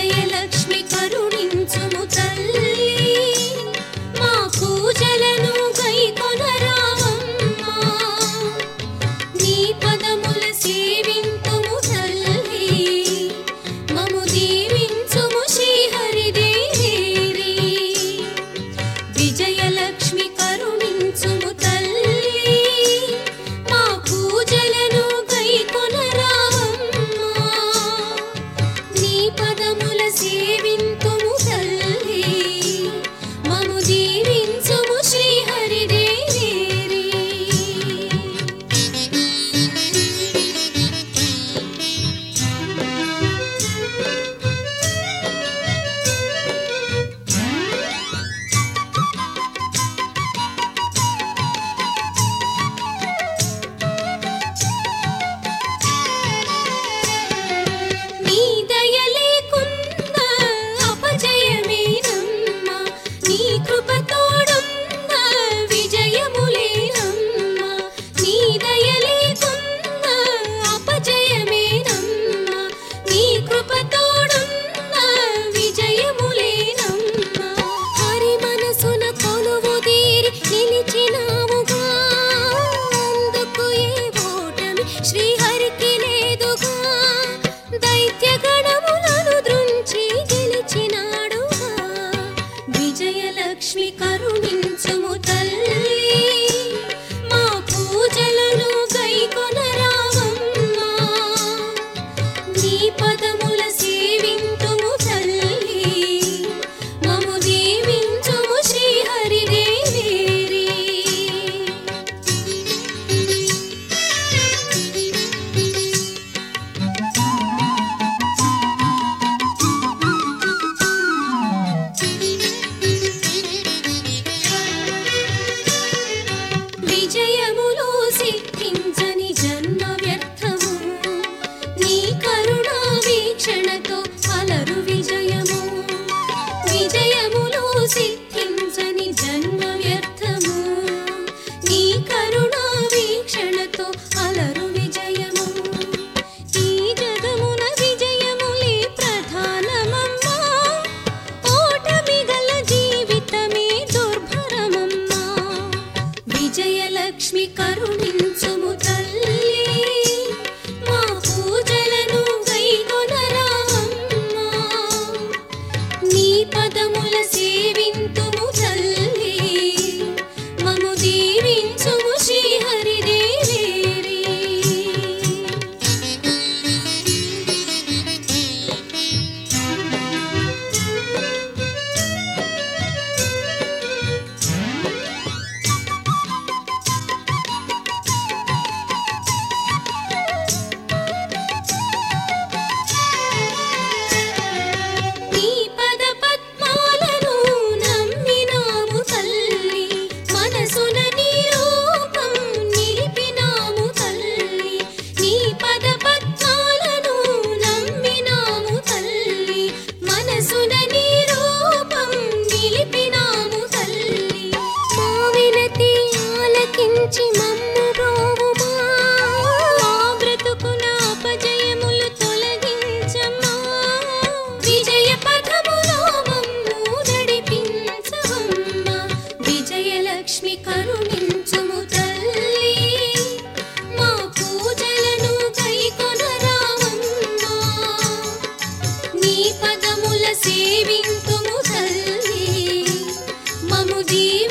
విజయలక్ష్మి కరుణించుము తల్లి మా పూజలను గైకొనరావమ్మా నీ పదముల సేవింతుము తల్లి మము దీవించుము శ్రీహరిదేవి విజయలక్ష్మి కరుణించుము తల్లి మా పూజలను గైకొనరావమ్మా నీ పదముల సేవింతుము తల్లి మము దీవించుము శ్రీహరిదేవి నీ దయ లేకున్నా అపజయమేనమ్మా నీ కృప తోడున్నా విజయములేనమ్మా నీ దయ లేకున్నా అపజయమేనమ్మా నీ కృప తోడున్నా విజయములేనమ్మా హరి మనసున కొలువుదీరి నిలిచినావుగా అందుకు ఏ ఓటమి శ్రీహరికి లేదుగా దైత్య గణములను దృంచి గెలిచినాడుగా విజయలక్ష్మి కరుణించుము తల్లి మా పూజలను గైకొనరావమ్మా నీ పదముల సేవింతుము తల్లి మము దీవించుము శ్రీహరిదేవి విజయములు సిద్ధించని జన్మ వ్యర్థము నీ కరుణా వీక్షణతో అలరు విజయము విజయములు సిద్ధించని జన్మ వ్యర్థము నీ కరుణా వీక్షణతో అలరు విజయము ఈ జగమున విజయములే ప్రధానమమ్మా ఓటమి గల జీవితమే దుర్భరమమ్మా విజయలక్ష్మి కరుణించుము తల్లి మా పూజలను గైకొనరావమ్మా నీ పదముల సేవింతుము తల్లి మము దీవించుము శ్రీహరిదేవి నీ పద పద్మాలను నమ్మినాము తల్లి మనసున నీ రూపం నిలిపినాము తల్లి నీ పద పద్మాలను నమ్మినాము తల్లి మనసున నీ రూపం నిలిపినాము తల్లి మా వినతి ఆలకించి మమ్ము బ్రోవుమా మా బ్రతుకున అపజయములు తొలగించమ్మా విజయ పథములో మమ్ము నడిపించవమ్మా విజయలక్ష్మి కరుణించుము తల్లి మా పూజలను గైకొనరావమ్మా నీ పదముల సేవింతుము తల్లి మము దీవి